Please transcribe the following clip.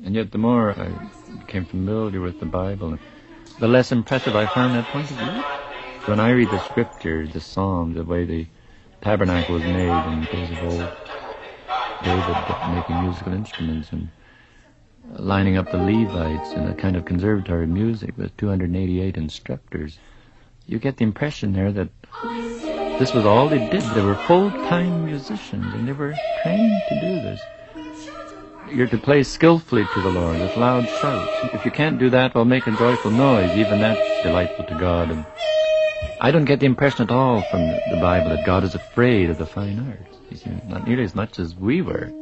And yet the more I became familiar with the Bible, the less impressive I found that point of view. When I read the scripture, the Psalms, the way the tabernacle was made in the days of old, David making musical instruments and lining up the Levites in a kind of conservatory music with 288 instructors, you get the impression there that this was all they did. They were full-time musicians, and they were trained to do this. You're to play skillfully to the Lord with loud shouts. If you can't do that, well, make a joyful noise. Even that's delightful to God. And I don't get the impression at all from the Bible that God is afraid of the fine arts. You see, not nearly as much as we were.